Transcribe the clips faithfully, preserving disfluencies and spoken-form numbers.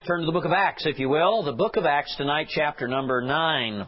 Turn to the book of Acts, if you will. The book of Acts tonight, chapter number nine.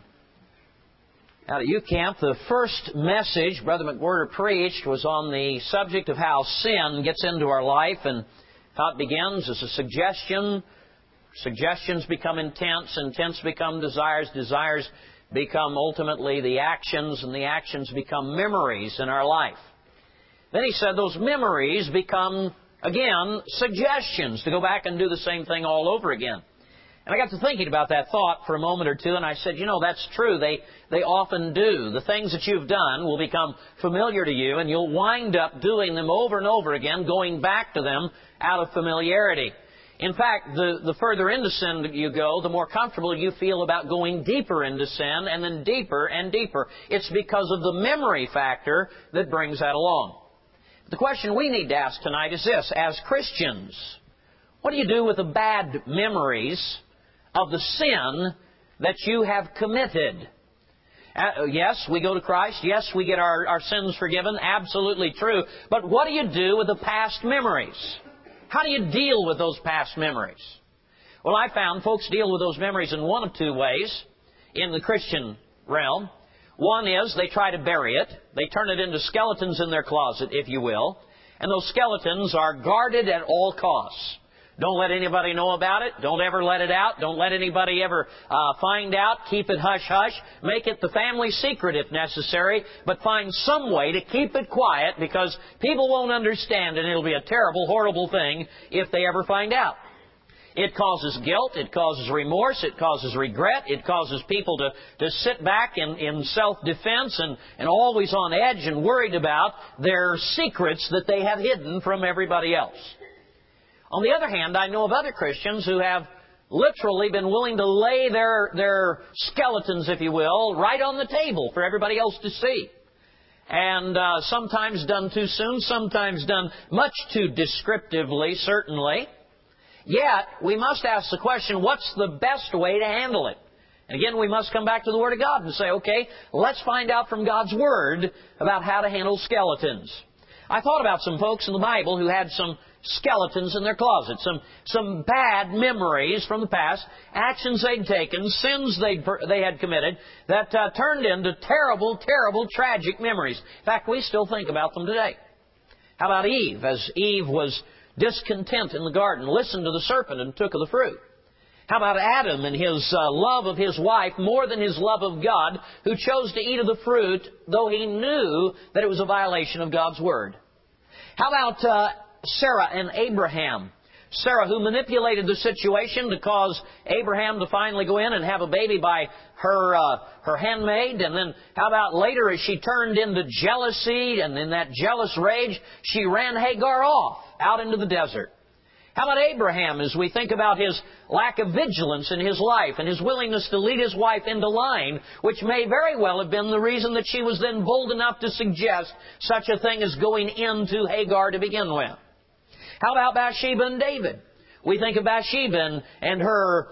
Out at U Camp, the first message Brother McWhirter preached was on the subject of how sin gets into our life and how it begins as a suggestion. Suggestions become intents, intents become desires, desires become ultimately the actions, and the actions become memories in our life. Then he said those memories become, again, suggestions to go back and do the same thing all over again. And I got to thinking about that thought for a moment or two, and I said, you know, that's true. They they often do. The things that you've done will become familiar to you, and you'll wind up doing them over and over again, going back to them out of familiarity. In fact, the, the further into sin you go, the more comfortable you feel about going deeper into sin, and then deeper and deeper. It's because of the memory factor that brings that along. The question we need to ask tonight is this: as Christians, what do you do with the bad memories of the sin that you have committed? Uh, yes, we go to Christ. Yes, we get our, our sins forgiven. Absolutely true. But what do you do with the past memories? How do you deal with those past memories? Well, I found folks deal with those memories in one of two ways in the Christian realm. One is they try to bury it. They turn it into skeletons in their closet, if you will. And those skeletons are guarded at all costs. Don't let anybody know about it. Don't ever let it out. Don't let anybody ever uh, find out. Keep it hush-hush. Make it the family secret if necessary. But find some way to keep it quiet, because people won't understand, and it'll be a terrible, horrible thing if they ever find out. It causes guilt, it causes remorse, it causes regret, it causes people to, to sit back in, in self-defense and, and always on edge and worried about their secrets that they have hidden from everybody else. On the other hand, I know of other Christians who have literally been willing to lay their, their skeletons, if you will, right on the table for everybody else to see. And uh, sometimes done too soon, sometimes done much too descriptively, certainly. Yet, we must ask the question, what's the best way to handle it? And again, we must come back to the Word of God and say, okay, let's find out from God's Word about how to handle skeletons. I thought about some folks in the Bible who had some skeletons in their closet, some some bad memories from the past, actions they'd taken, sins they'd, they had committed that uh, turned into terrible, terrible, tragic memories. In fact, we still think about them today. How about Eve? As Eve was discontent in the garden, listened to the serpent and took of the fruit. How about Adam and his uh, love of his wife more than his love of God, who chose to eat of the fruit, though he knew that it was a violation of God's Word? How about uh, Sarah and Abraham? Sarah, who manipulated the situation to cause Abraham to finally go in and have a baby by her uh, her handmaid. And then how about later, as she turned into jealousy, and in that jealous rage, she ran Hagar off out into the desert. How about Abraham, as we think about his lack of vigilance in his life and his willingness to lead his wife into lying, which may very well have been the reason that she was then bold enough to suggest such a thing as going into Hagar to begin with. How about Bathsheba and David? We think of Bathsheba and, and her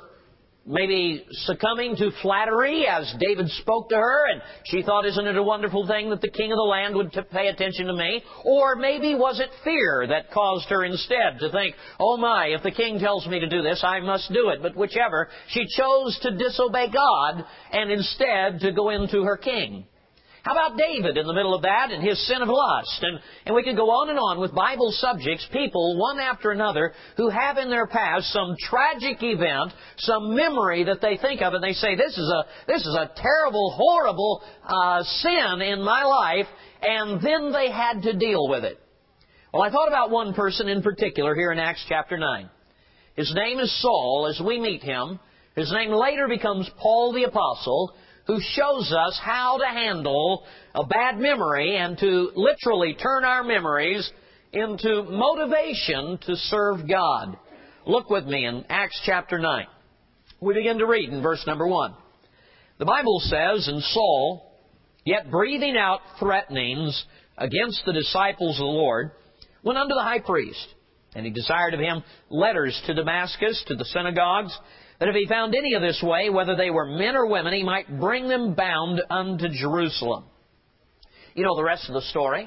maybe succumbing to flattery as David spoke to her, and she thought, isn't it a wonderful thing that the king of the land would t- pay attention to me? Or maybe was it fear that caused her instead to think, oh my, if the king tells me to do this, I must do it. But whichever, she chose to disobey God and instead to go into her king. How about David in the middle of that and his sin of lust? And, and we could go on and on with Bible subjects, people one after another who have in their past some tragic event, some memory that they think of, and they say, this is a, this is a terrible, horrible uh, sin in my life, and then they had to deal with it. Well, I thought about one person in particular here in Acts chapter nine. His name is Saul. As we meet him, his name later becomes Paul the Apostle, who shows us how to handle a bad memory and to literally turn our memories into motivation to serve God. Look with me in Acts chapter nine. We begin to read in verse number one. The Bible says, and Saul, yet breathing out threatenings against the disciples of the Lord, went unto the high priest, and he desired of him letters to Damascus, to the synagogues, that if he found any of this way, whether they were men or women, he might bring them bound unto Jerusalem. You know the rest of the story.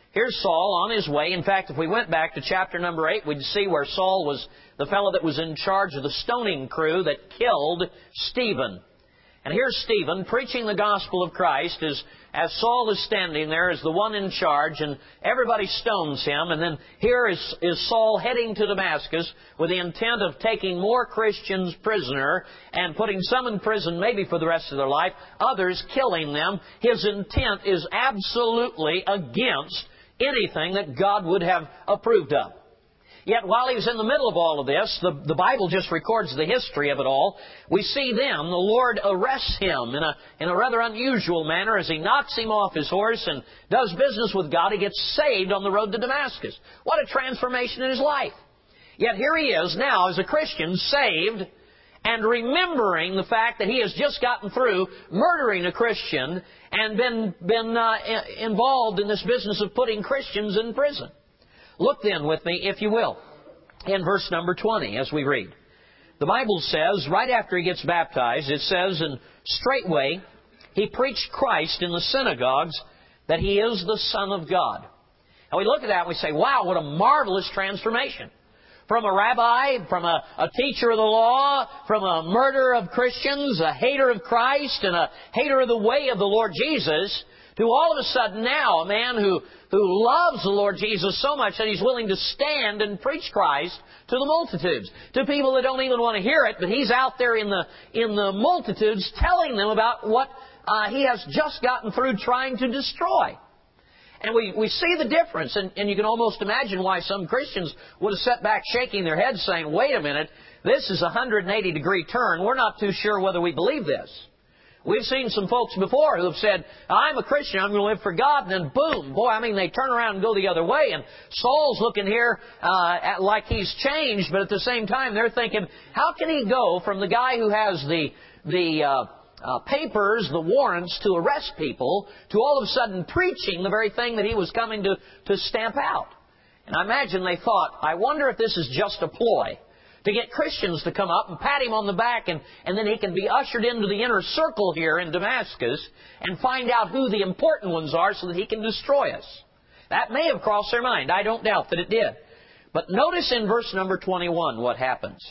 Here's Saul on his way. In fact, if we went back to chapter number eight, we'd see where Saul was the fellow that was in charge of the stoning crew that killed Stephen. And here's Stephen preaching the gospel of Christ as, as Saul is standing there as the one in charge, and everybody stones him. And then here is, is Saul heading to Damascus with the intent of taking more Christians prisoner and putting some in prison maybe for the rest of their life, others killing them. His intent is absolutely against anything that God would have approved of. Yet while he was in the middle of all of this, the, the Bible just records the history of it all. We see then the Lord arrests him in a, in a rather unusual manner as he knocks him off his horse and does business with God. He gets saved on the road to Damascus. What a transformation in his life. Yet here he is now as a Christian, saved, and remembering the fact that he has just gotten through murdering a Christian and been, been uh, involved in this business of putting Christians in prison. Look then with me, if you will, in verse number twenty as we read. The Bible says, right after he gets baptized, it says, and straightway he preached Christ in the synagogues that he is the Son of God. And we look at that and we say, wow, what a marvelous transformation. From a rabbi, from a, a teacher of the law, from a murderer of Christians, a hater of Christ, and a hater of the way of the Lord Jesus, to all of a sudden now a man who, who loves the Lord Jesus so much that he's willing to stand and preach Christ to the multitudes. To people that don't even want to hear it, but he's out there in the, in the multitudes telling them about what uh, he has just gotten through trying to destroy. And we, we see the difference, and, and you can almost imagine why some Christians would have sat back shaking their heads saying, wait a minute, this is a one hundred eighty degree turn. We're not too sure whether we believe this. We've seen some folks before who have said, I'm a Christian, I'm going to live for God, and then boom, boy, I mean, they turn around and go the other way. And Saul's looking here uh, at, like he's changed, but at the same time they're thinking, how can he go from the guy who has the, the uh, uh, papers, the warrants to arrest people, to all of a sudden preaching the very thing that he was coming to, to stamp out? And I imagine they thought, I wonder if this is just a ploy to get Christians to come up and pat him on the back, and, and then he can be ushered into the inner circle here in Damascus and find out who the important ones are so that he can destroy us. That may have crossed their mind. I don't doubt that it did. But notice in verse number twenty-one what happens.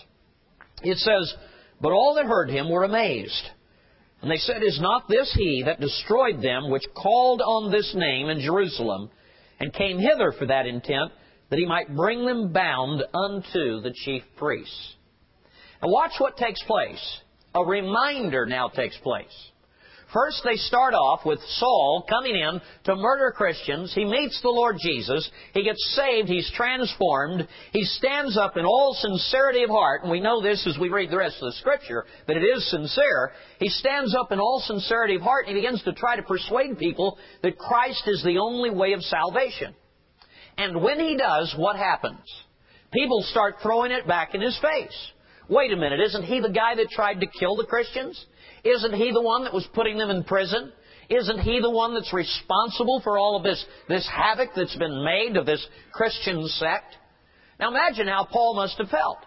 It says, but all that heard him were amazed. And they said, is not this he that destroyed them which called on this name in Jerusalem and came hither for that intent, that he might bring them bound unto the chief priests? Now watch what takes place. A reminder now takes place. First they start off with Saul coming in to murder Christians. He meets the Lord Jesus. He gets saved. He's transformed. He stands up in all sincerity of heart. And we know this as we read the rest of the Scripture, that it is sincere. He stands up in all sincerity of heart and he begins to try to persuade people that Christ is the only way of salvation. And when he does, what happens? People start throwing it back in his face. Wait a minute, isn't he the guy that tried to kill the Christians? Isn't he the one that was putting them in prison? Isn't he the one that's responsible for all of this, this havoc that's been made of this Christian sect? Now imagine how Paul must have felt.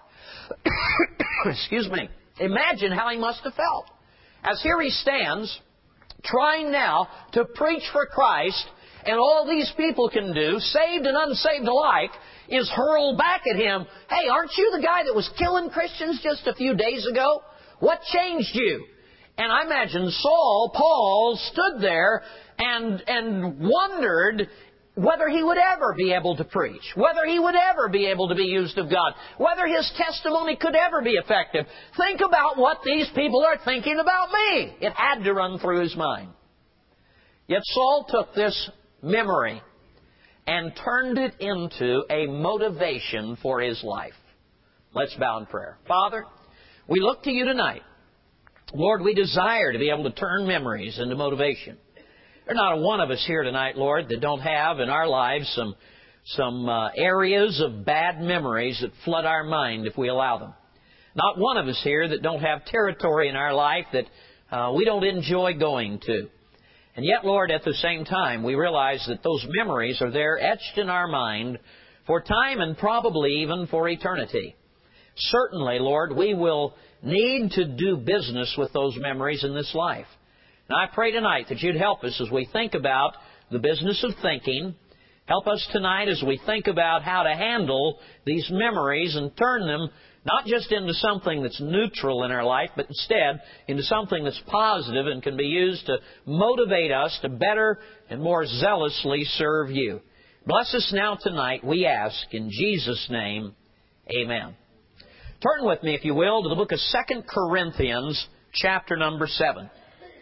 Excuse me. Imagine how he must have felt. As here he stands, trying now to preach for Christ, and all these people can do, saved and unsaved alike, is hurl back at him, hey, aren't you the guy that was killing Christians just a few days ago? What changed you? And I imagine Saul, Paul, stood there and, and wondered whether he would ever be able to preach, whether he would ever be able to be used of God, whether his testimony could ever be effective. Think about what these people are thinking about me. It had to run through his mind. Yet Saul took this memory and turned it into a motivation for his life. Let's bow in prayer. Father, we look to you tonight. Lord, we desire to be able to turn memories into motivation. There's not a one of us here tonight, Lord, that don't have in our lives some, some uh, areas of bad memories that flood our mind if we allow them. Not one of us here that don't have territory in our life that uh, we don't enjoy going to. And yet, Lord, at the same time, we realize that those memories are there etched in our mind for time and probably even for eternity. Certainly, Lord, we will need to do business with those memories in this life. And I pray tonight that you'd help us as we think about the business of thinking, Help us tonight as we think about how to handle these memories and turn them not just into something that's neutral in our life, but instead into something that's positive and can be used to motivate us to better and more zealously serve You. Bless us now tonight, we ask, in Jesus' name, amen. Turn with me, if you will, to the book of Second Corinthians, chapter number seven.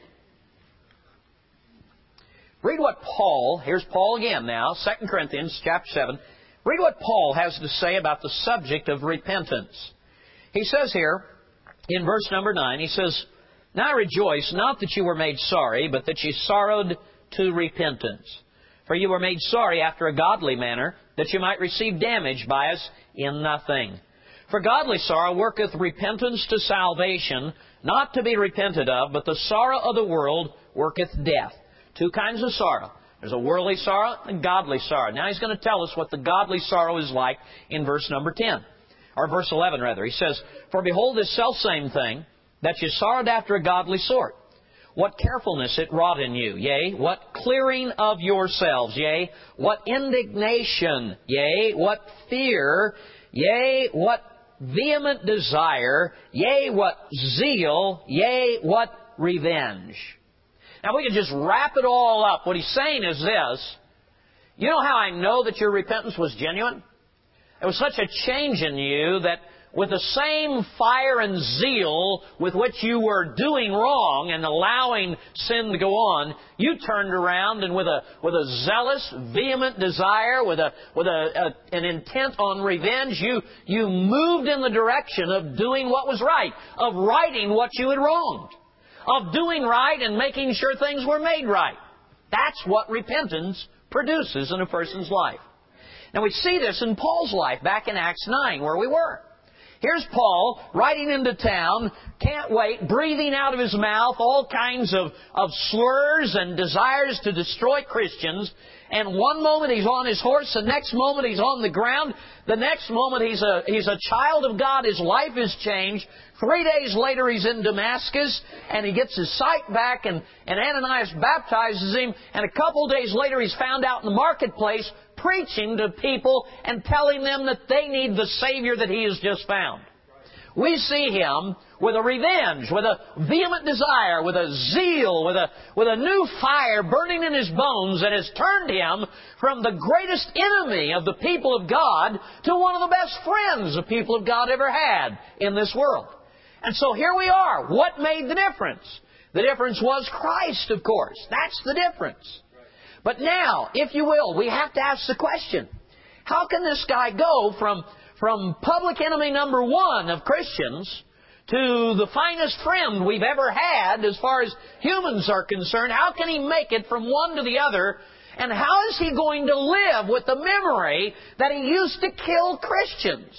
Read what Paul, here's Paul again now, Second Corinthians, chapter seven. Read what Paul has to say about the subject of repentance. He says here, in verse number nine, he says, Now rejoice, not that you were made sorry, but that you sorrowed to repentance. For you were made sorry after a godly manner, that you might receive damage by us in nothing. For godly sorrow worketh repentance to salvation, not to be repented of, but the sorrow of the world worketh death. Two kinds of sorrow. There's a worldly sorrow and godly sorrow. Now he's going to tell us what the godly sorrow is like in verse number ten. Or verse eleven, rather. He says, For behold this selfsame thing, that you sorrowed after a godly sort. What carefulness it wrought in you, yea, what clearing of yourselves, yea, what indignation, yea, what fear, yea, what vehement desire, yea, what zeal, yea, what revenge. Now we can just wrap it all up. What he's saying is this. You know how I know that your repentance was genuine? There was such a change in you that with the same fire and zeal with which you were doing wrong and allowing sin to go on, you turned around and with a with a zealous, vehement desire, with a with a, a an intent on revenge, you you moved in the direction of doing what was right, of righting what you had wronged, of doing right and making sure things were made right. That's what repentance produces in a person's life. Now we see this in Paul's life back in Acts nine where we were. Here's Paul riding into town, can't wait, breathing out of his mouth all kinds of, of slurs and desires to destroy Christians. And one moment he's on his horse, the next moment he's on the ground, the next moment he's a, he's a child of God, his life is changed. Three days later he's in Damascus and he gets his sight back and, and Ananias baptizes him. And a couple days later he's found out in the marketplace preaching to people and telling them that they need the Savior that he has just found. We see him with a revenge, with a vehement desire, with a zeal, with a, with a new fire burning in his bones that has turned him from the greatest enemy of the people of God to one of the best friends the people of God ever had in this world. And so here we are. What made the difference? The difference was Christ, of course. That's the difference. But now, if you will, we have to ask the question, how can this guy go from, from public enemy number one of Christians to the finest friend we've ever had as far as humans are concerned? How can he make it from one to the other? And how is he going to live with the memory that he used to kill Christians?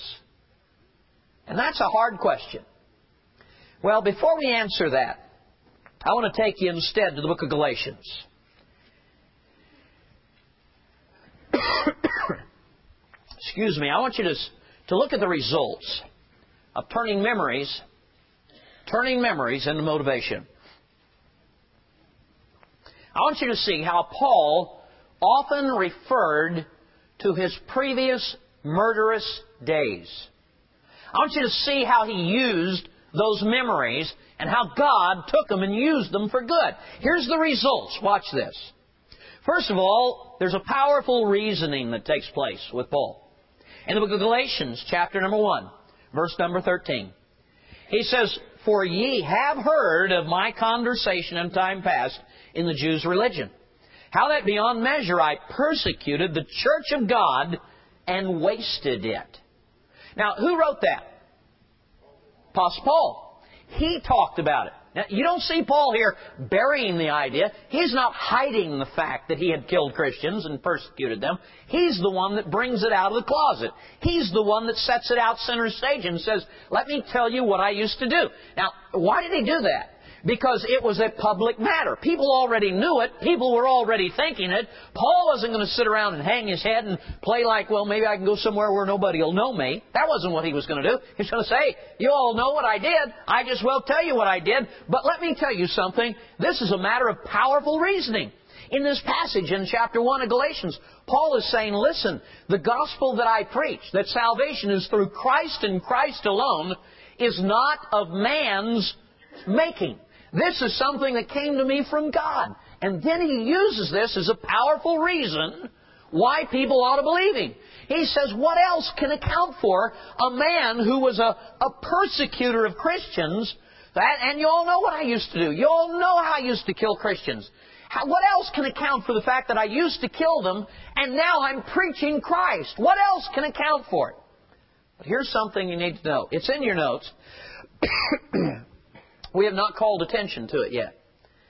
And that's a hard question. Well, before we answer that, I want to take you instead to the book of Galatians. Excuse me, I want you to, to look at the results of turning memories, turning memories into motivation. I want you to see how Paul often referred to his previous murderous days. I want you to see how he used those memories and how God took them and used them for good. Here's the results. Watch this. First of all, there's a powerful reasoning that takes place with Paul. In the book of Galatians, chapter number one, verse number thirteen, he says, For ye have heard of my conversation in time past in the Jews' religion, how that beyond measure I persecuted the church of God and wasted it. Now, who wrote that? Apostle Paul. He talked about it. Now, you don't see Paul here burying the idea. He's not hiding the fact that he had killed Christians and persecuted them. He's the one that brings it out of the closet. He's the one that sets it out center stage and says, let me tell you what I used to do. Now, why did he do that? Because it was a public matter. People already knew it. People were already thinking it. Paul wasn't going to sit around and hang his head and play like, well, maybe I can go somewhere where nobody will know me. That wasn't what he was going to do. He was going to say, you all know what I did. I just will tell you what I did. But let me tell you something. This is a matter of powerful reasoning. In this passage in chapter one of Galatians, Paul is saying, listen, the gospel that I preach, that salvation is through Christ and Christ alone, is not of man's making. This is something that came to me from God. And then he uses this as a powerful reason why people ought to believe Him. He says, what else can account for a man who was a, a persecutor of Christians? That, and you all know what I used to do. You all know how I used to kill Christians. How, what else can account for the fact that I used to kill them and now I'm preaching Christ? What else can account for it? But here's something you need to know. It's in your notes. We have not called attention to it yet.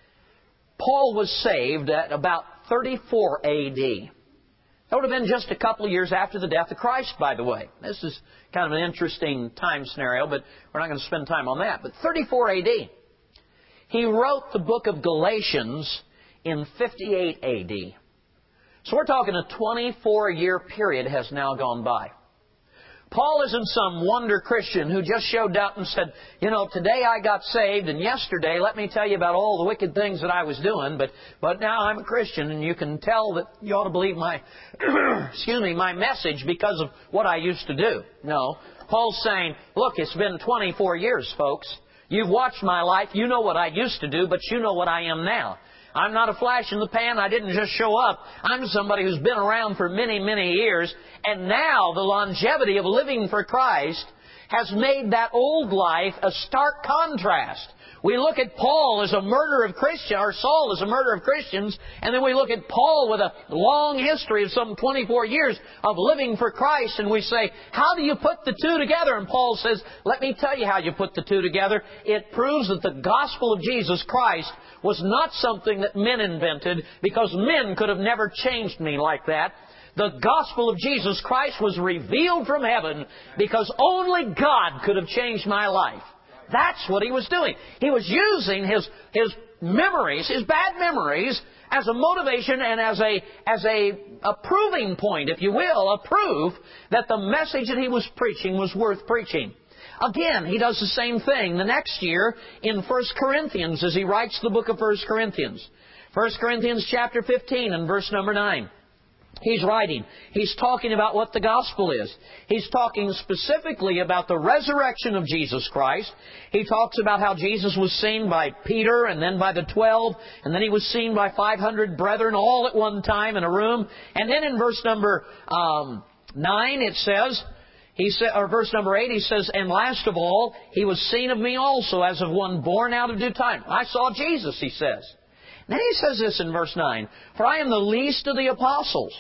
Paul was saved at about thirty-four A D That would have been just a couple of years after the death of Christ, by the way. This is kind of an interesting time scenario, but we're not going to spend time on that. But thirty-four A D He wrote the book of Galatians in fifty-eight A D So we're talking a twenty-four year period has now gone by. Paul isn't some wonder Christian who just showed up and said, you know, today I got saved and yesterday let me tell you about all the wicked things that I was doing, but but now I'm a Christian and you can tell that you ought to believe my excuse me, my message because of what I used to do. No. Paul's saying, look, it's been twenty-four years, folks. You've watched my life. You know what I used to do, but you know what I am now. I'm not a flash in the pan. I didn't just show up. I'm somebody who's been around for many, many years. And now the longevity of living for Christ has made that old life a stark contrast. We look at Paul as a murderer of Christians, or Saul as a murderer of Christians, and then we look at Paul with a long history of some twenty-four years of living for Christ, and we say, how do you put the two together? And Paul says, let me tell you how you put the two together. It proves that the gospel of Jesus Christ was not something that men invented, because men could have never changed me like that. The gospel of Jesus Christ was revealed from heaven because only God could have changed my life. That's what he was doing. He was using his his memories, his bad memories, as a motivation and as a as a, a proving point, if you will, a proof that the message that he was preaching was worth preaching. Again, he does the same thing the next year in First Corinthians as he writes the book of First Corinthians. First Corinthians chapter fifteen and verse number nine. He's writing. He's talking about what the gospel is. He's talking specifically about the resurrection of Jesus Christ. He talks about how Jesus was seen by Peter and then by the twelve, and then he was seen by five hundred brethren all at one time in a room. And then in verse number um, nine it says, he sa- or verse number eight, he says, and last of all, he was seen of me also as of one born out of due time. I saw Jesus, he says. Then he says this in verse nine, for I am the least of the apostles,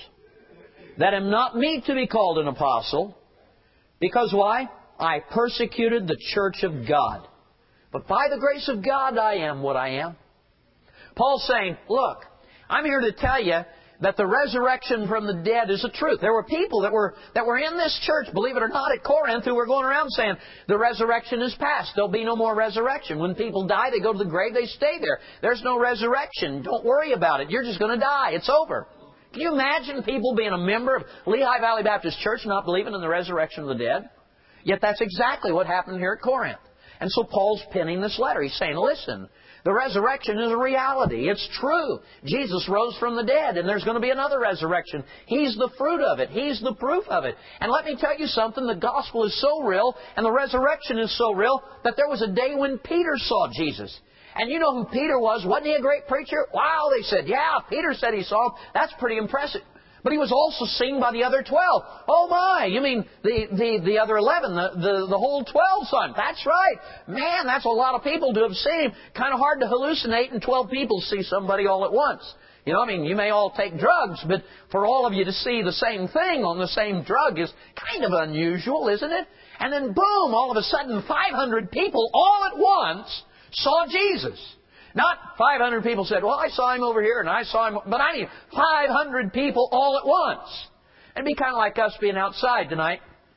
that am not meet to be called an apostle, because why? I persecuted the church of God. But by the grace of God I am what I am. Paul's saying, look, I'm here to tell you that the resurrection from the dead is a truth. There were people that were that were in this church, believe it or not, at Corinth, who were going around saying, the resurrection is past. There'll be no more resurrection. When people die, they go to the grave, they stay there. There's no resurrection. Don't worry about it. You're just going to die. It's over. Can you imagine people being a member of Lehigh Valley Baptist Church not believing in the resurrection of the dead? Yet that's exactly what happened here at Corinth. And so Paul's penning this letter. He's saying, listen, the resurrection is a reality. It's true. Jesus rose from the dead, and there's going to be another resurrection. He's the fruit of it. He's the proof of it. And let me tell you something, the gospel is so real, and the resurrection is so real, that there was a day when Peter saw Jesus. And you know who Peter was? Wasn't he a great preacher? Wow, they said, yeah, Peter said he saw him. That's pretty impressive. But he was also seen by the other twelve. Oh my, you mean the, the, the other eleven, the, the, the whole twelve saw him. That's right. Man, that's a lot of people to have seen him. Kind of hard to hallucinate and twelve people see somebody all at once. You know, I mean, you may all take drugs, but for all of you to see the same thing on the same drug is kind of unusual, isn't it? And then boom, all of a sudden five hundred people all at once saw Jesus. Not five hundred people said, well, I saw him over here and I saw him, but I mean five hundred people all at once. It'd be kind of like us being outside tonight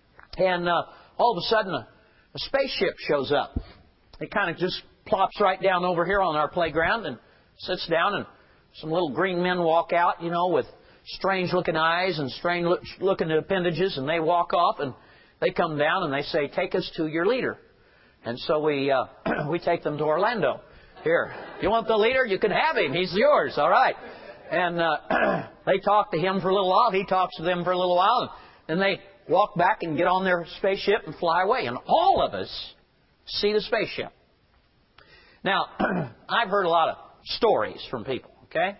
and uh, all of a sudden a, a spaceship shows up. It kind of just plops right down over here on our playground and sits down, and some little green men walk out, you know, with strange looking eyes and strange look, looking appendages, and they walk off and they come down and they say, take us to your leader. And so we uh, we take them to Orlando. Here, you want the leader? You can have him. He's yours. All right. And uh, they talk to him for a little while. He talks to them for a little while. And then they walk back and get on their spaceship and fly away. And all of us see the spaceship. Now, I've heard a lot of stories from people, okay?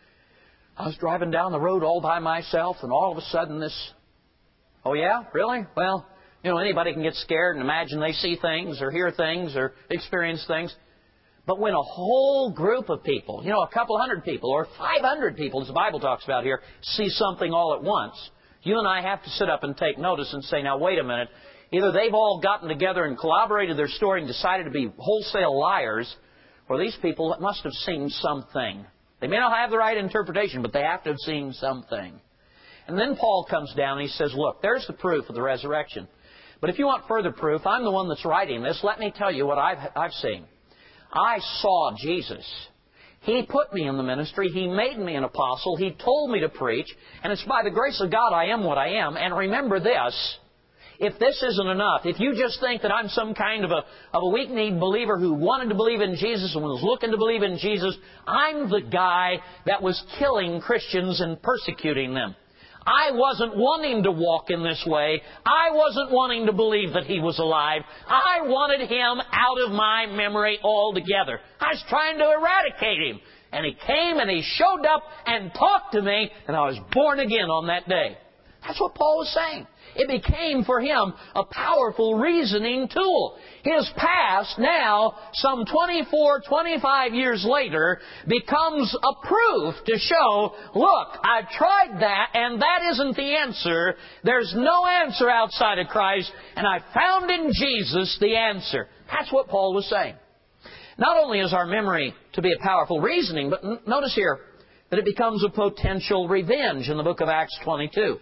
I was driving down the road all by myself, and all of a sudden this, oh yeah, really? Well, you know, anybody can get scared and imagine they see things or hear things or experience things. But when a whole group of people, you know, a couple hundred people or five hundred people, as the Bible talks about here, see something all at once, you and I have to sit up and take notice and say, now wait a minute, either they've all gotten together and collaborated their story and decided to be wholesale liars, or these people must have seen something. They may not have the right interpretation, but they have to have seen something. And then Paul comes down and he says, look, there's the proof of the resurrection. But if you want further proof, I'm the one that's writing this. Let me tell you what I've, I've seen. I saw Jesus. He put me in the ministry. He made me an apostle. He told me to preach. And it's by the grace of God I am what I am. And remember this, if this isn't enough, if you just think that I'm some kind of a, of a weak-kneed believer who wanted to believe in Jesus and was looking to believe in Jesus, I'm the guy that was killing Christians and persecuting them. I wasn't wanting to walk in this way. I wasn't wanting to believe that He was alive. I wanted Him out of my memory altogether. I was trying to eradicate Him. And He came and He showed up and talked to me, and I was born again on that day. That's what Paul was saying. It became for him a powerful reasoning tool. His past now, some twenty-four, twenty-five years later, becomes a proof to show, look, I've tried that and that isn't the answer. There's no answer outside of Christ, and I found in Jesus the answer. That's what Paul was saying. Not only is our memory to be a powerful reasoning, but n- notice here that it becomes a potential revenge in the book of Acts twenty-two.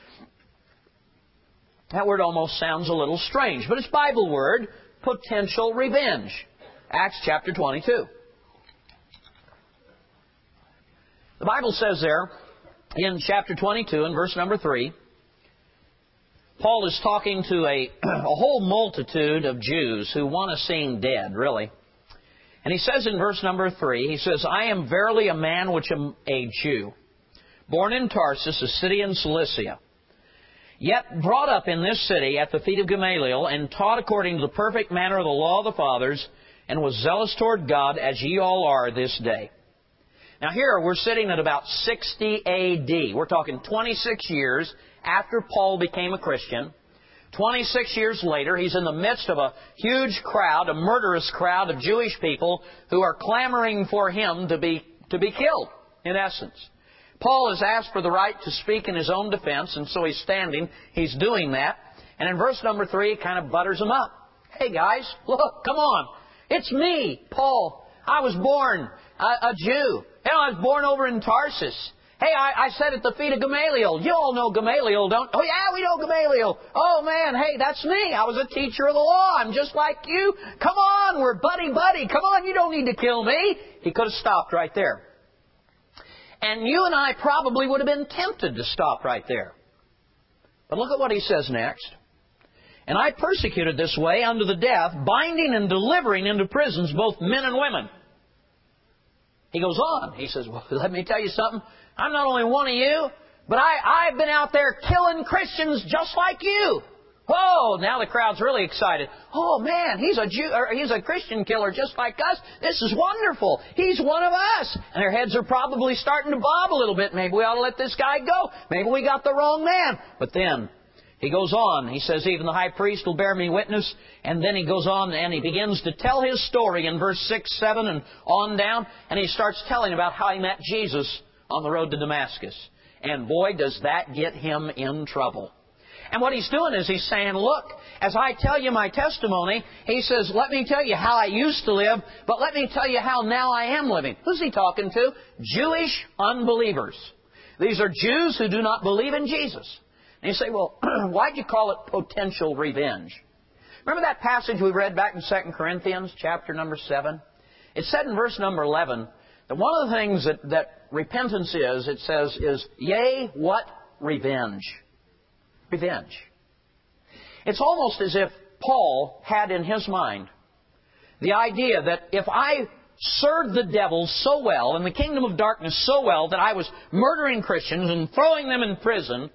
That word almost sounds a little strange, but it's Bible word, potential revenge. Acts chapter twenty-two. The Bible says there, in chapter twenty-two, and verse number three, Paul is talking to a, a whole multitude of Jews who want to seem dead, really. And he says in verse number three, he says, I am verily a man which am a Jew, born in Tarsus, a city in Cilicia, yet brought up in this city at the feet of Gamaliel, and taught according to the perfect manner of the law of the fathers, and was zealous toward God, as ye all are this day. Now here we're sitting at about sixty A D. We're talking twenty-six years after Paul became a Christian. twenty-six years later, he's in the midst of a huge crowd, a murderous crowd of Jewish people who are clamoring for him to be, to be killed, in essence. Paul has asked for the right to speak in his own defense, and so he's standing. He's doing that. And in verse number three, it kind of butters him up. Hey guys, look, come on. It's me, Paul. I was born a, a Jew. You know, I was born over in Tarsus. Hey, I, I sat at the feet of Gamaliel. You all know Gamaliel, don't? Oh yeah, we know Gamaliel. Oh man, hey, that's me. I was a teacher of the law. I'm just like you. Come on, we're buddy-buddy. Come on, you don't need to kill me. He could have stopped right there. And you and I probably would have been tempted to stop right there. But look at what he says next. And I persecuted this way unto the death, binding and delivering into prisons both men and women. He goes on. He says, well, let me tell you something. I'm not only one of you, but I, I've been out there killing Christians just like you. Whoa, now the crowd's really excited. Oh man, he's a Jew, or he's a Christian killer just like us. This is wonderful. He's one of us. And their heads are probably starting to bob a little bit. Maybe we ought to let this guy go. Maybe we got the wrong man. But then he goes on. He says, even the high priest will bear me witness. And then he goes on and he begins to tell his story in verse six, seven, and on down. And he starts telling about how he met Jesus on the road to Damascus. And boy, does that get him in trouble. And what he's doing is he's saying, look, as I tell you my testimony, he says, let me tell you how I used to live, but let me tell you how now I am living. Who's he talking to? Jewish unbelievers. These are Jews who do not believe in Jesus. And you say, well, why'd you call it potential revenge? Remember that passage we read back in Second Corinthians, chapter number seven? It said in verse number eleven that one of the things that, that repentance is, it says, is, yea, what? Revenge. Revenge. It's almost as if Paul had in his mind the idea that if I served the devil so well and the kingdom of darkness so well that I was murdering Christians and throwing them in prison,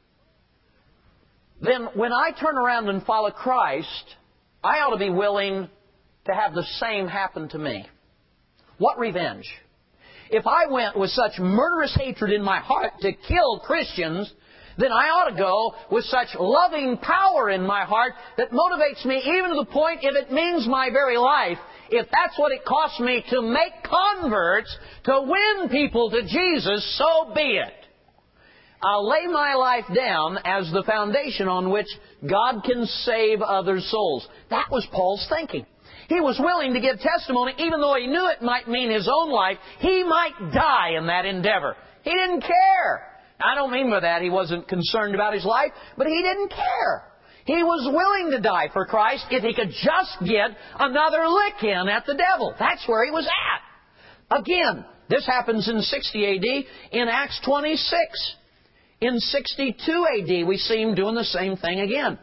then when I turn around and follow Christ, I ought to be willing to have the same happen to me. What revenge? If I went with such murderous hatred in my heart to kill Christians, then I ought to go with such loving power in my heart that motivates me even to the point, if it means my very life, if that's what it costs me to make converts, to win people to Jesus, so be it. I'll lay my life down as the foundation on which God can save other souls. That was Paul's thinking. He was willing to give testimony, even though he knew it might mean his own life. He might die in that endeavor. He didn't care. I don't mean by that he wasn't concerned about his life, but he didn't care. He was willing to die for Christ if he could just get another lick in at the devil. That's where he was at. Again, this happens in sixty A D in Acts twenty-six. In sixty-two A D, we see him doing the same thing again.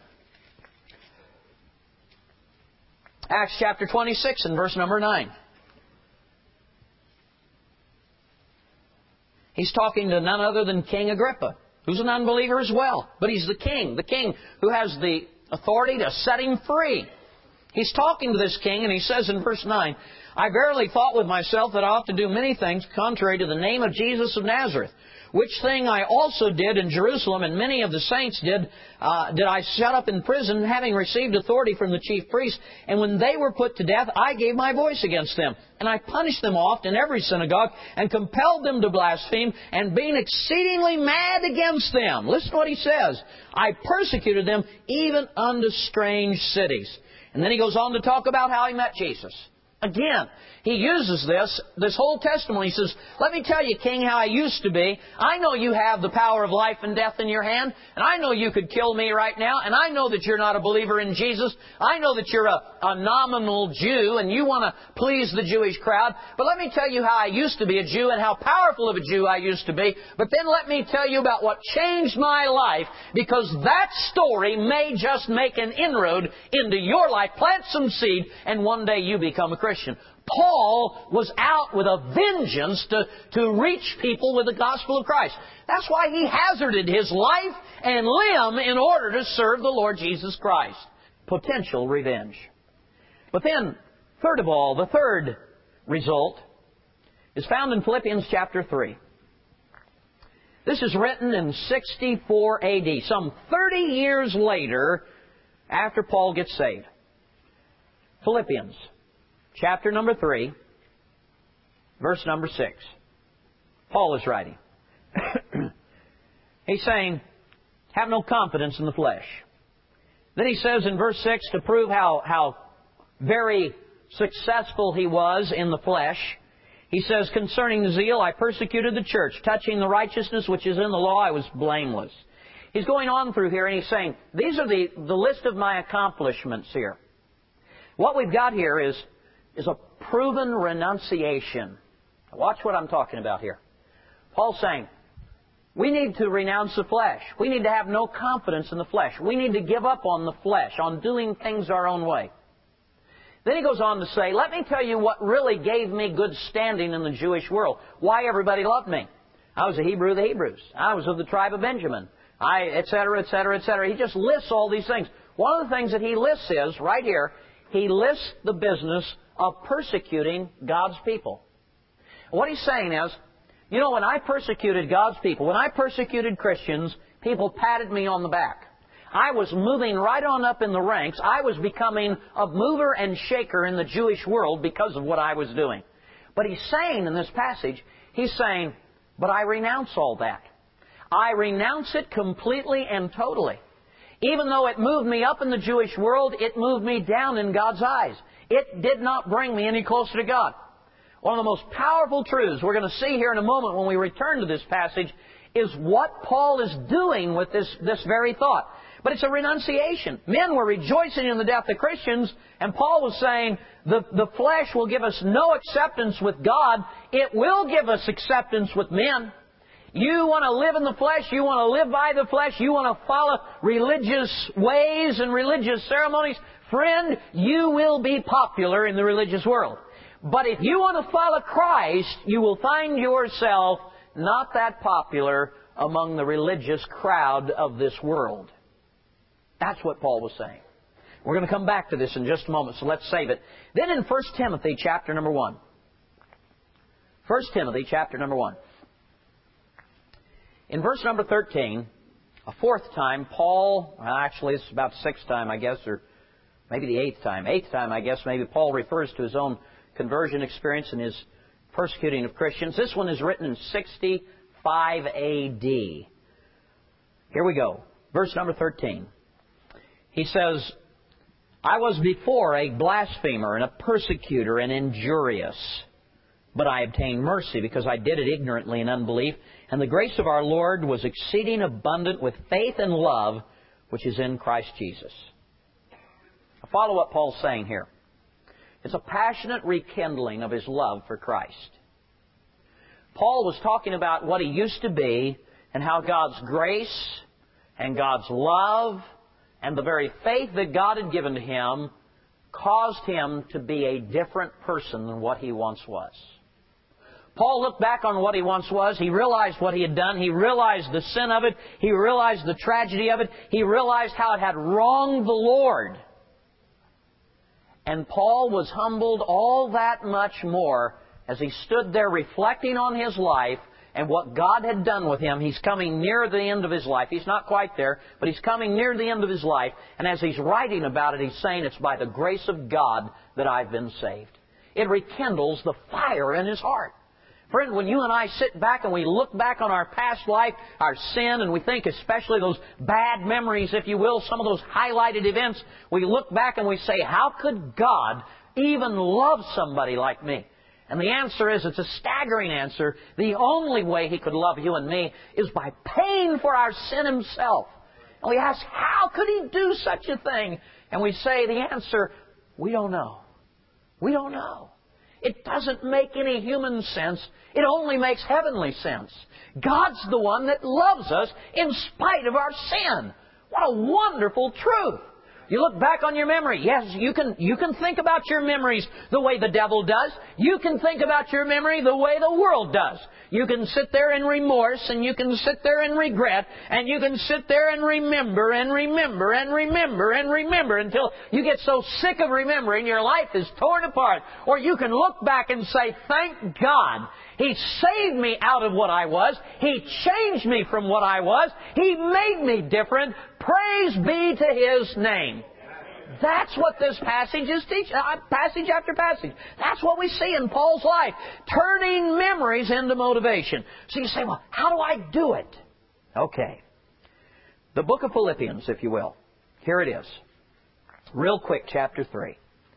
Acts chapter twenty-six and verse number nine. He's talking to none other than King Agrippa, who's an unbeliever as well. But he's the king, the king who has the authority to set him free. He's talking to this king, and he says in verse nine, I verily thought with myself that I ought to do many things contrary to the name of Jesus of Nazareth, which thing I also did in Jerusalem, and many of the saints did, uh, did I shut up in prison, having received authority from the chief priests. And when they were put to death, I gave my voice against them. And I punished them oft in every synagogue, and compelled them to blaspheme, and being exceedingly mad against them. Listen to what he says. I persecuted them even unto strange cities. And then he goes on to talk about how he met Jesus. Again, he uses this, this whole testimony. He says, let me tell you, King, how I used to be. I know you have the power of life and death in your hand, and I know you could kill me right now, and I know that you're not a believer in Jesus. I know that you're a, a nominal Jew, and you want to please the Jewish crowd. But let me tell you how I used to be a Jew and how powerful of a Jew I used to be. But then let me tell you about what changed my life, because that story may just make an inroad into your life, plant some seed, and one day you become a Christian. Paul was out with a vengeance to, to reach people with the gospel of Christ. That's why he hazarded his life and limb in order to serve the Lord Jesus Christ. Potential revenge. But then, third of all, the third result is found in Philippians chapter three. This is written in sixty-four A D, some thirty years later after Paul gets saved. Philippians chapter number three, verse number six. Paul is writing. He's saying, have no confidence in the flesh. Then he says in verse six, to prove how, how very successful he was in the flesh, he says, concerning the zeal, I persecuted the church. Touching the righteousness which is in the law, I was blameless. He's going on through here and he's saying, these are the, the list of my accomplishments here. What we've got here is is a proven renunciation. Watch what I'm talking about here. Paul's saying, we need to renounce the flesh. We need to have no confidence in the flesh. We need to give up on the flesh, on doing things our own way. Then he goes on to say, let me tell you what really gave me good standing in the Jewish world. Why everybody loved me. I was a Hebrew of the Hebrews. I was of the tribe of Benjamin. I, et cetera, et cetera, et cetera. He just lists all these things. One of the things that he lists is, right here, he lists the business of persecuting God's people. What he's saying is, you know, when I persecuted God's people, when I persecuted Christians, people patted me on the back. I was moving right on up in the ranks. I was becoming a mover and shaker in the Jewish world because of what I was doing. But he's saying in this passage, he's saying, but I renounce all that. I renounce it completely and totally. Even though it moved me up in the Jewish world, it moved me down in God's eyes. It did not bring me any closer to God. One of the most powerful truths we're going to see here in a moment when we return to this passage is what Paul is doing with this, this very thought. But it's a renunciation. Men were rejoicing in the death of Christians, and Paul was saying the, the flesh will give us no acceptance with God. It will give us acceptance with men. You want to live in the flesh, you want to live by the flesh, you want to follow religious ways and religious ceremonies, friend, you will be popular in the religious world. But if you want to follow Christ, you will find yourself not that popular among the religious crowd of this world. That's what Paul was saying. We're going to come back to this in just a moment, so let's save it. Then in First Timothy chapter number one. First Timothy chapter number one. In verse number thirteen, a fourth time, Paul, well, actually it's about the sixth time, I guess, or maybe the eighth time. Eighth time, I guess, maybe Paul refers to his own conversion experience and his persecuting of Christians. This one is written in sixty-five A D. Here we go. Verse number thirteen. He says, I was before a blasphemer and a persecutor and injurious, but I obtained mercy because I did it ignorantly in unbelief. And the grace of our Lord was exceeding abundant with faith and love, which is in Christ Jesus. Follow what Paul's saying here. It's a passionate rekindling of his love for Christ. Paul was talking about what he used to be and how God's grace and God's love and the very faith that God had given to him caused him to be a different person than what he once was. Paul looked back on what he once was. He realized what he had done. He realized the sin of it. He realized the tragedy of it. He realized how it had wronged the Lord. And Paul was humbled all that much more as he stood there reflecting on his life and what God had done with him. He's coming near the end of his life. He's not quite there, but he's coming near the end of his life. And as he's writing about it, he's saying, it's by the grace of God that I've been saved. It rekindles the fire in his heart. Friend, when you and I sit back and we look back on our past life, our sin, and we think especially those bad memories, if you will, some of those highlighted events, we look back and we say, how could God even love somebody like me? And the answer is, it's a staggering answer. The only way He could love you and me is by paying for our sin Himself. And we ask, how could He do such a thing? And we say the answer, we don't know. We don't know. It doesn't make any human sense. It only makes heavenly sense. God's the one that loves us in spite of our sin. What a wonderful truth. You look back on your memory. Yes, you can, you can think about your memories the way the devil does. You can think about your memory the way the world does. You can sit there in remorse, and you can sit there in regret, and you can sit there and remember and remember and remember and remember until you get so sick of remembering your life is torn apart. Or you can look back and say, thank God, He saved me out of what I was. He changed me from what I was. He made me different. Praise be to His name. That's what this passage is teaching, uh, passage after passage. That's what we see in Paul's life, turning memories into motivation. So you say, well, how do I do it? Okay. The book of Philippians, if you will. Here it is. Real quick, chapter three.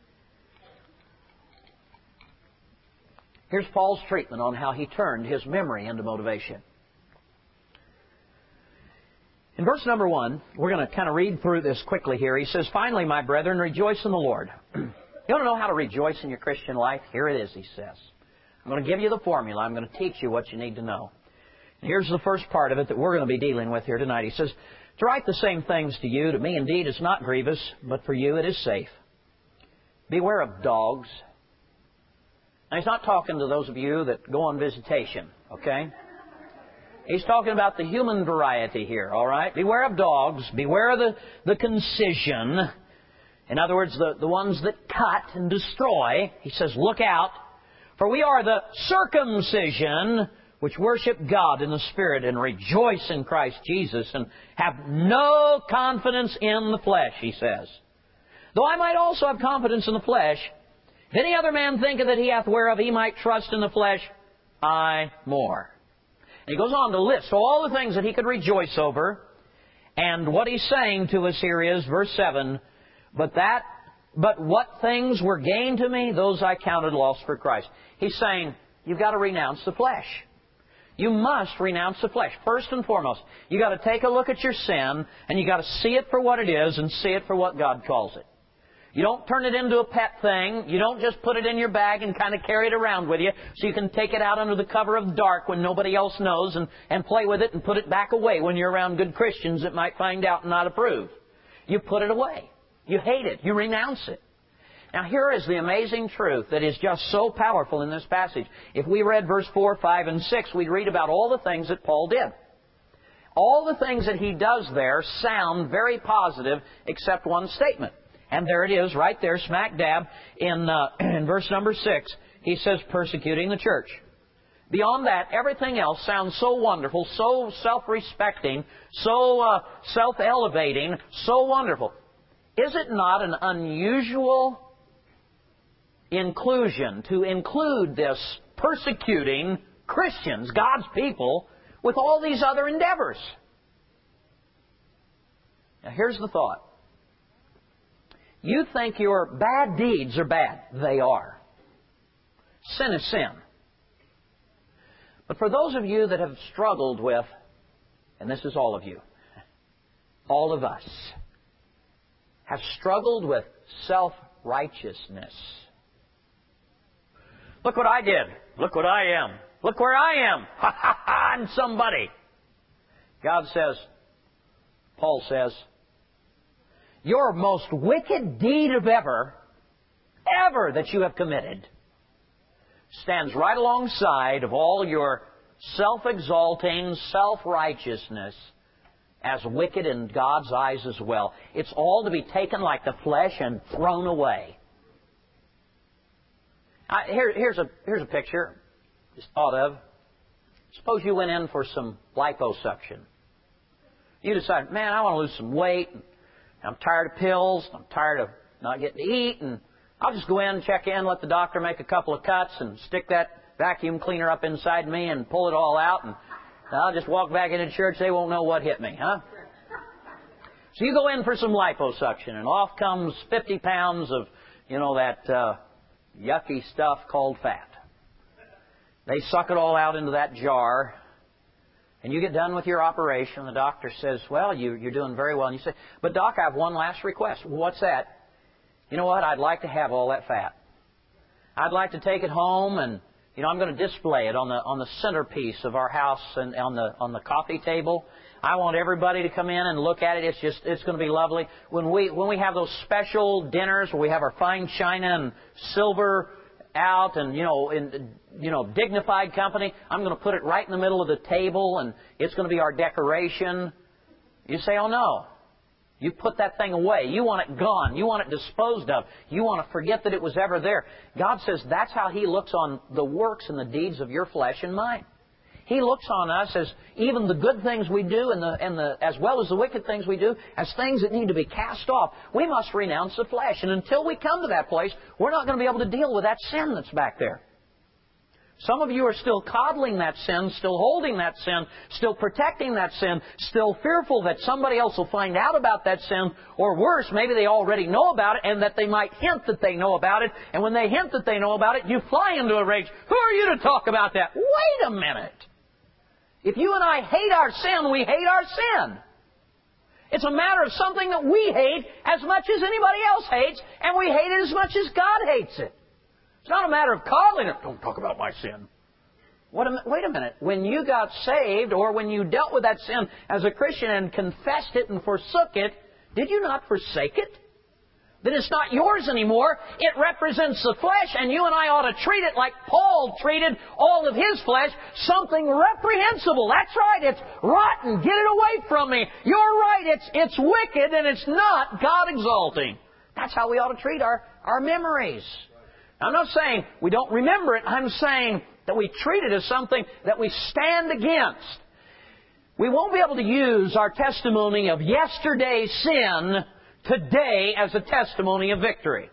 Here's Paul's treatment on how he turned his memory into motivation. In verse number one, we're going to kind of read through this quickly here. He says, finally, my brethren, rejoice in the Lord. You want to know how to rejoice in your Christian life? Here it is, he says. I'm going to give you the formula. I'm going to teach you what you need to know. And here's the first part of it that we're going to be dealing with here tonight. He says, to write the same things to you, to me indeed is not grievous, but for you it is safe. Beware of dogs. Now, he's not talking to those of you that go on visitation, okay? He's talking about the human variety here, all right? Beware of dogs. Beware of the, the concision. In other words, the, the ones that cut and destroy. He says, look out. For we are the circumcision which worship God in the Spirit and rejoice in Christ Jesus and have no confidence in the flesh, he says. Though I might also have confidence in the flesh, if any other man thinketh that he hath whereof he might trust in the flesh, I more. And he goes on to list all the things that he could rejoice over. And what he's saying to us here is, verse seven, But that, but what things were gained to me, those I counted loss for Christ. He's saying, you've got to renounce the flesh. You must renounce the flesh. First and foremost, you've got to take a look at your sin, and you've got to see it for what it is and see it for what God calls it. You don't turn it into a pet thing. You don't just put it in your bag and kind of carry it around with you so you can take it out under the cover of the dark when nobody else knows and, and play with it and put it back away when you're around good Christians that might find out and not approve. You put it away. You hate it. You renounce it. Now here is the amazing truth that is just so powerful in this passage. If we read verse four, five, and six, we'd read about all the things that Paul did. All the things that he does there sound very positive except one statement. And there it is, right there, smack dab, in, uh, in verse number six. He says, persecuting the church. Beyond that, everything else sounds so wonderful, so self-respecting, so uh, self-elevating, so wonderful. Is it not an unusual inclusion to include this persecuting Christians, God's people, with all these other endeavors? Now here's the thought. You think your bad deeds are bad. They are. Sin is sin. But for those of you that have struggled with, and this is all of you, all of us, have struggled with self-righteousness. Look what I did. Look what I am. Look where I am. Ha ha ha, I'm somebody. God says, Paul says, your most wicked deed of ever, ever that you have committed, stands right alongside of all your self-exalting, self-righteousness as wicked in God's eyes as well. It's all to be taken like the flesh and thrown away. I, here, here's a here's a picture just thought of. Suppose you went in for some liposuction. You decide, man, I want to lose some weight. I'm tired of pills. I'm tired of not getting to eat. And I'll just go in, check in, let the doctor make a couple of cuts and stick that vacuum cleaner up inside me and pull it all out. And I'll just walk back into church. They won't know what hit me, huh? So you go in for some liposuction, and off comes fifty pounds of, you know, that uh, yucky stuff called fat. They suck it all out into that jar, and you get done with your operation. The doctor says, well, you, you're doing very well. And you say, but Doc, I have one last request. Well, what's that? You know what? I'd like to have all that fat. I'd like to take it home, and you know, I'm going to display it on the on the centerpiece of our house and on the on the coffee table. I want everybody to come in and look at it. It's just it's going to be lovely. When we when we have those special dinners where we have our fine china and silver out and you know in you know dignified company, I'm going to put it right in the middle of the table, and it's going to be our decoration. You say, oh no. You put that thing away. You want it gone. You want it disposed of. You want to forget that it was ever there. God says that's how He looks on the works and the deeds of your flesh and mine. He looks on us as even the good things we do and the, and the, as well as the wicked things we do as things that need to be cast off. We must renounce the flesh. And until we come to that place, we're not going to be able to deal with that sin that's back there. Some of you are still coddling that sin, still holding that sin, still protecting that sin, still fearful that somebody else will find out about that sin, or worse, maybe they already know about it and that they might hint that they know about it, and when they hint that they know about it, you fly into a rage. Who are you to talk about that? Wait a minute. If you and I hate our sin, we hate our sin. It's a matter of something that we hate as much as anybody else hates, and we hate it as much as God hates it. It's not a matter of coddling it. Don't talk about my sin. What a, wait a minute. When you got saved or when you dealt with that sin as a Christian and confessed it and forsook it, did you not forsake it? Then it's not yours anymore. It represents the flesh, and you and I ought to treat it like Paul treated all of his flesh, something reprehensible. That's right. It's rotten. Get it away from me. You're right. It's, it's wicked, and it's not God-exalting. That's how we ought to treat our, our memories. I'm not saying we don't remember it. I'm saying that we treat it as something that we stand against. We won't be able to use our testimony of yesterday's sin today as a testimony of victory.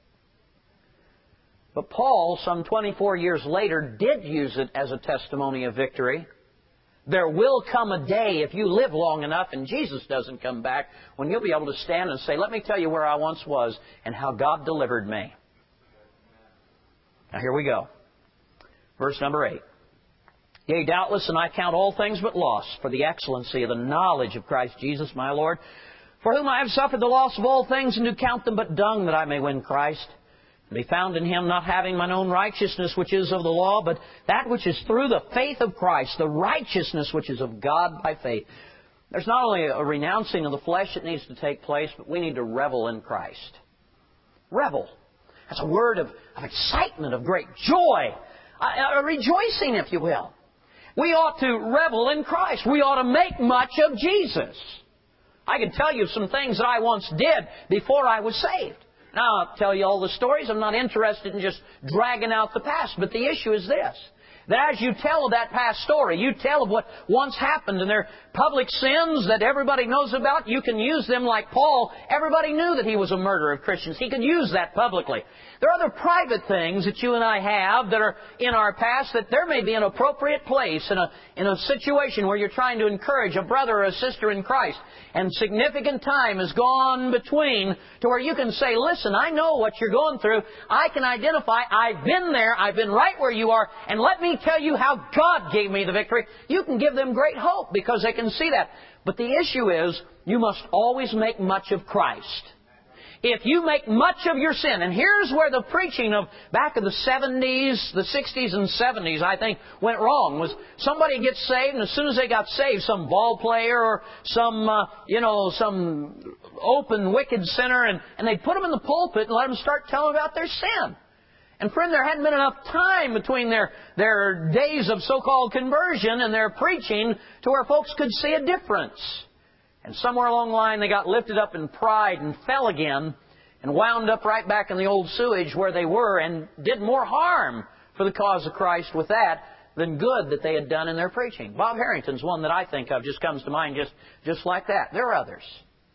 But Paul, some twenty-four years later, did use it as a testimony of victory. There will come a day, if you live long enough and Jesus doesn't come back, when you'll be able to stand and say, let me tell you where I once was and how God delivered me. Now here we go. Verse number eight. Yea, doubtless, and I count all things but loss for the excellency of the knowledge of Christ Jesus my Lord, for whom I have suffered the loss of all things, and do count them but dung, that I may win Christ, and be found in Him, not having mine own righteousness which is of the law, but that which is through the faith of Christ, the righteousness which is of God by faith. There's not only a renouncing of the flesh that needs to take place, but we need to revel in Christ. Revel. That's a word of, of excitement, of great joy, a, a rejoicing, if you will. We ought to revel in Christ. We ought to make much of Jesus. I can tell you some things that I once did before I was saved. Now, I'll tell you all the stories. I'm not interested in just dragging out the past. But the issue is this, that as you tell of that past story, you tell of what once happened and their public sins that everybody knows about, you can use them like Paul. Everybody knew that he was a murderer of Christians. He could use that publicly. There are other private things that you and I have that are in our past that there may be an appropriate place in a, in a situation where you're trying to encourage a brother or a sister in Christ. And significant time has gone between to where you can say, listen, I know what you're going through. I can identify. I've been there. I've been right where you are. And let me tell you how God gave me the victory. You can give them great hope because they can see that. But the issue is, you must always make much of Christ. If you make much of your sin, and here's where the preaching of back in the seventies, the sixties and seventies, I think, went wrong, was somebody gets saved, and as soon as they got saved, some ball player or some, uh, you know, some open wicked sinner, and, and they'd put them in the pulpit and let them start telling about their sin. And friend, there hadn't been enough time between their, their days of so-called conversion and their preaching to where folks could see a difference. And somewhere along the line, they got lifted up in pride and fell again and wound up right back in the old sewage where they were and did more harm for the cause of Christ with that than good that they had done in their preaching. Bob Harrington's one that I think of, just comes to mind just, just like that. There are others.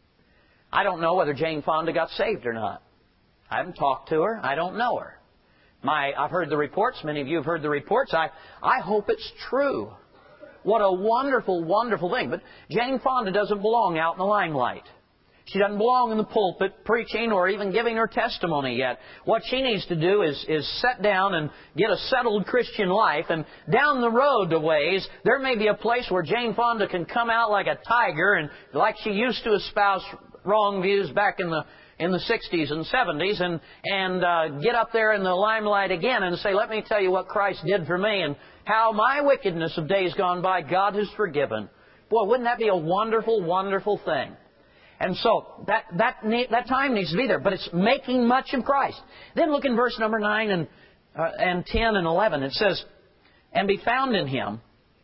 I don't know whether Jane Fonda got saved or not. I haven't talked to her. I don't know her. My, I've heard the reports. Many of you have heard the reports. I, I hope it's true. What a wonderful, wonderful thing. But Jane Fonda doesn't belong out in the limelight. She doesn't belong in the pulpit preaching or even giving her testimony yet. What she needs to do is, is sit down and get a settled Christian life. And down the road a ways, there may be a place where Jane Fonda can come out like a tiger and like she used to espouse wrong views back in the in the sixties and seventies and, and uh, get up there in the limelight again and say, let me tell you what Christ did for me and how my wickedness of days gone by God has forgiven. Boy, wouldn't that be a wonderful, wonderful thing? And so that that that time needs to be there, but it's making much of Christ. Then look in verse number nine and uh, and ten and eleven. It says, "And be found in Him,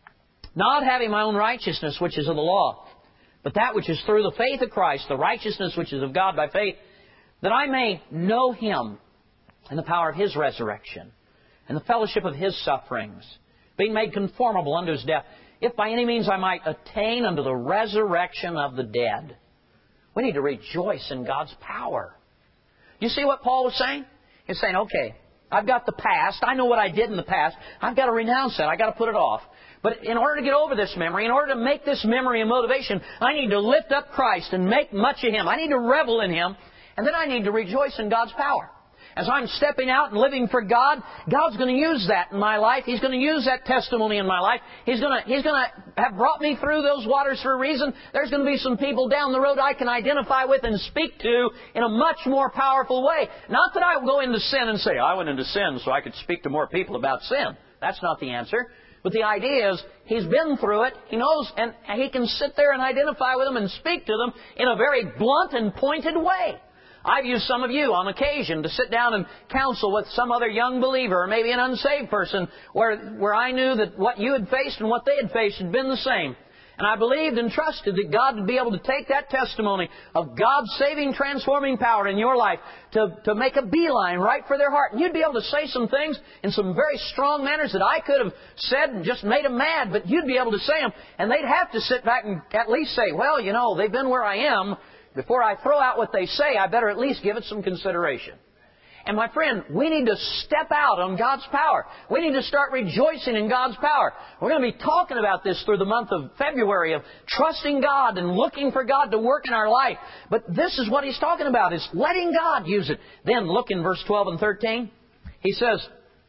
not having my own righteousness, which is of the law, but that which is through the faith of Christ, the righteousness which is of God by faith, that I may know Him and the power of His resurrection, and the fellowship of His sufferings, being made conformable unto His death, if by any means I might attain unto the resurrection of the dead." We need to rejoice in God's power. You see what Paul was saying? He's saying, okay, I've got the past. I know what I did in the past. I've got to renounce that. I've got to put it off. But in order to get over this memory, in order to make this memory a motivation, I need to lift up Christ and make much of Him. I need to revel in Him. And then I need to rejoice in God's power. As I'm stepping out and living for God, God's going to use that in my life. He's going to use that testimony in my life. He's going to, He's going to have brought me through those waters for a reason. There's going to be some people down the road I can identify with and speak to in a much more powerful way. Not that I will go into sin and say, I went into sin so I could speak to more people about sin. That's not the answer. But the idea is, he's been through it, he knows, and he can sit there and identify with them and speak to them in a very blunt and pointed way. I've used some of you on occasion to sit down and counsel with some other young believer or maybe an unsaved person where, where I knew that what you had faced and what they had faced had been the same. And I believed and trusted that God would be able to take that testimony of God's saving, transforming power in your life to, to make a beeline right for their heart. And you'd be able to say some things in some very strong manners that I could have said and just made them mad, but you'd be able to say them. And they'd have to sit back and at least say, well, you know, they've been where I am. Before I throw out what they say, I better at least give it some consideration. And my friend, we need to step out on God's power. We need to start rejoicing in God's power. We're going to be talking about this through the month of February of trusting God and looking for God to work in our life. But this is what he's talking about, is letting God use it. Then look in verse twelve and thirteen. He says,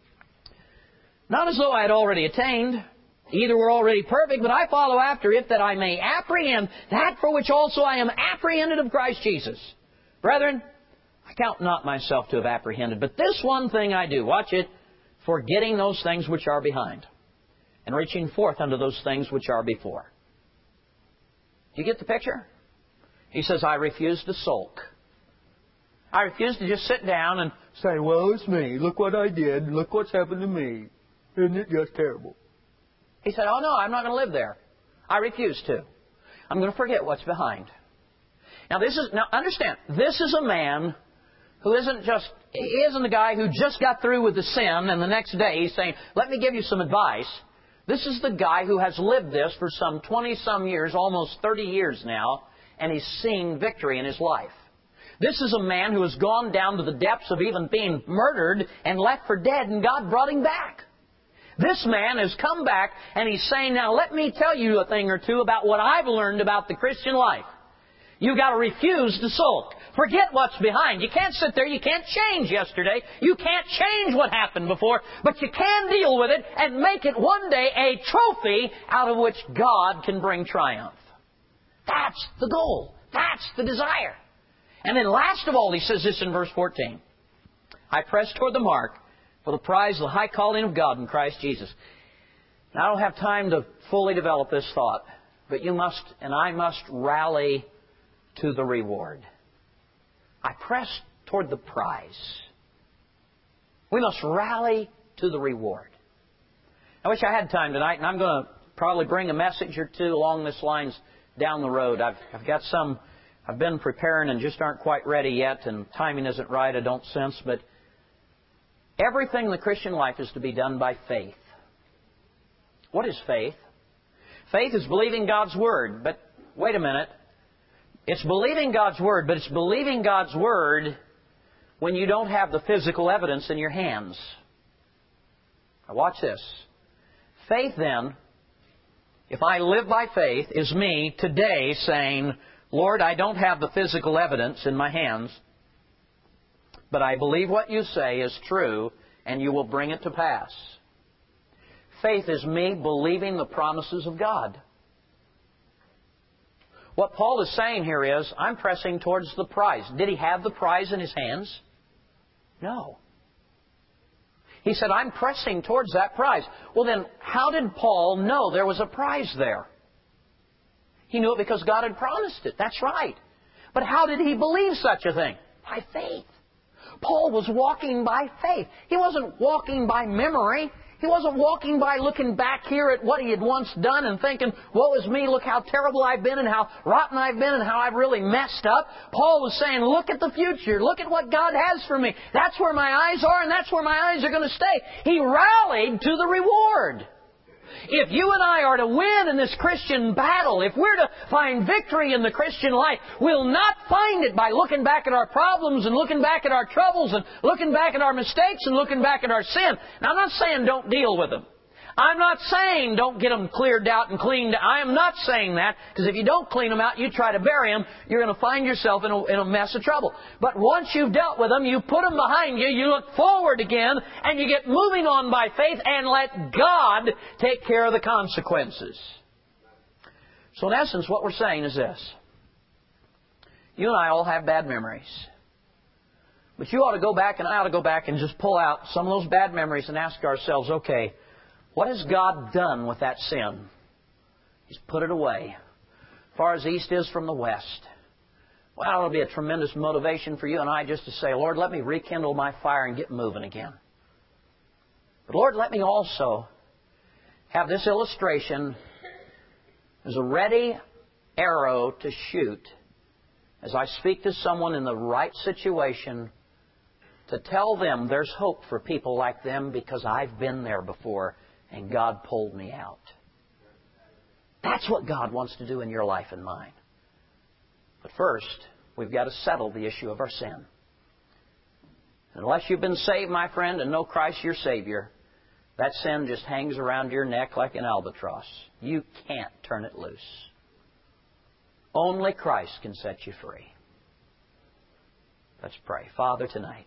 "Not as though I had already attained, either were already perfect, but I follow after it, that I may apprehend that for which also I am apprehended of Christ Jesus. Brethren, I count not myself to have apprehended, but this one thing I do," watch it, "forgetting those things which are behind, and reaching forth unto those things which are before." Do you get the picture? He says, I refuse to sulk. I refuse to just sit down and say, well, it's me. Look what I did. Look what's happened to me. Isn't it just terrible? He said, oh, no, I'm not going to live there. I refuse to. I'm going to forget what's behind. Now, this is now understand, this is a man who isn't just, he isn't a guy who just got through with the sin and the next day he's saying, let me give you some advice. This is the guy who has lived this for some twenty-some years, almost thirty years now, and he's seen victory in his life. This is a man who has gone down to the depths of even being murdered and left for dead, and God brought him back. This man has come back, and he's saying, now let me tell you a thing or two about what I've learned about the Christian life. You've got to refuse to sulk. Forget what's behind. You can't sit there. You can't change yesterday. You can't change what happened before. But you can deal with it and make it one day a trophy out of which God can bring triumph. That's the goal. That's the desire. And then last of all, he says this in verse fourteen. I press toward the mark for the prize of the high calling of God in Christ Jesus. Now, I don't have time to fully develop this thought, but you must and I must rally to the reward. I press toward the prize. We must rally to the reward. I wish I had time tonight, and I'm going to probably bring a message or two along this lines down the road. I've, I've got some I've been preparing and just aren't quite ready yet, and timing isn't right, I don't sense, but everything in the Christian life is to be done by faith. What is faith? Faith is believing God's Word, but wait a minute. It's believing God's Word, but it's believing God's Word when you don't have the physical evidence in your hands. Now watch this. Faith then, if I live by faith, is me today saying, Lord, I don't have the physical evidence in my hands, but I believe what you say is true, and you will bring it to pass. Faith is me believing the promises of God. What Paul is saying here is, I'm pressing towards the prize. Did he have the prize in his hands? No. He said, I'm pressing towards that prize. Well then, how did Paul know there was a prize there? He knew it because God had promised it. That's right. But how did he believe such a thing? By faith. Paul was walking by faith. He wasn't walking by memory. He wasn't walking by looking back here at what he had once done and thinking, woe is me, look how terrible I've been and how rotten I've been and how I've really messed up. Paul was saying, look at the future. Look at what God has for me. That's where my eyes are and that's where my eyes are going to stay. He rallied to the reward. If you and I are to win in this Christian battle, if we're to find victory in the Christian life, we'll not find it by looking back at our problems and looking back at our troubles and looking back at our mistakes and looking back at our sin. Now, I'm not saying don't deal with them. I'm not saying don't get them cleared out and cleaned. I am not saying that, because if you don't clean them out, you try to bury them, you're going to find yourself in a, in a mess of trouble. But once you've dealt with them, you put them behind you, you look forward again, and you get moving on by faith and let God take care of the consequences. So in essence, what we're saying is this. You and I all have bad memories. But you ought to go back and I ought to go back and just pull out some of those bad memories and ask ourselves, okay, what has God done with that sin? He's put it away. As far as the east is from the west. Well, it'll be a tremendous motivation for you and I just to say, Lord, let me rekindle my fire and get moving again. But Lord, let me also have this illustration as a ready arrow to shoot as I speak to someone in the right situation to tell them there's hope for people like them because I've been there before. And God pulled me out. That's what God wants to do in your life and mine. But first, we've got to settle the issue of our sin. Unless you've been saved, my friend, and know Christ your Savior, that sin just hangs around your neck like an albatross. You can't turn it loose. Only Christ can set you free. Let's pray. Father, tonight,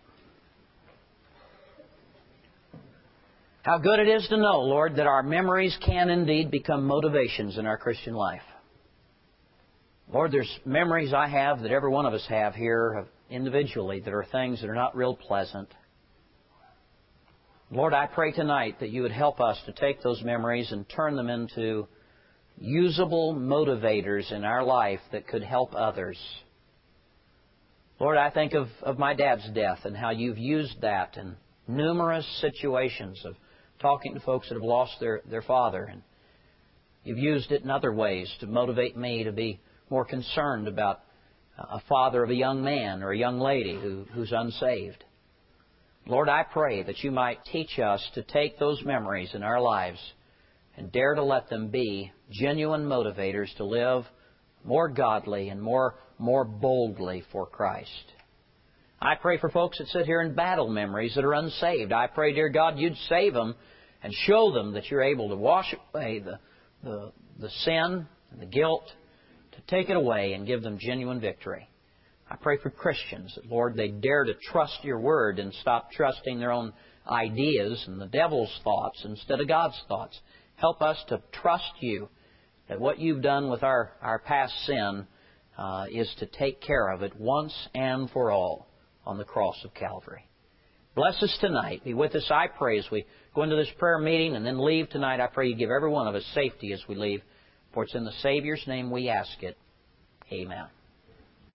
how good it is to know, Lord, that our memories can indeed become motivations in our Christian life. Lord, there's memories I have that every one of us have here individually that are things that are not real pleasant. Lord, I pray tonight that you would help us to take those memories and turn them into usable motivators in our life that could help others. Lord, I think of, of my dad's death and how You've used that in numerous situations of talking to folks that have lost their, their father. And You've used it in other ways to motivate me to be more concerned about a father of a young man or a young lady who, who's unsaved. Lord, I pray that You might teach us to take those memories in our lives and dare to let them be genuine motivators to live more godly and more, more boldly for Christ. I pray for folks that sit here in battle memories that are unsaved. I pray, dear God, You'd save them and show them that You're able to wash away the, the, the sin and the guilt, to take it away and give them genuine victory. I pray for Christians that, Lord, they dare to trust Your Word and stop trusting their own ideas and the devil's thoughts instead of God's thoughts. Help us to trust You, that what You've done with our, our past sin uh, is to take care of it once and for all on the cross of Calvary. Bless us tonight. Be with us, I pray, as we go into this prayer meeting and then leave tonight. I pray You give every one of us safety as we leave. For it's in the Savior's name we ask it. Amen.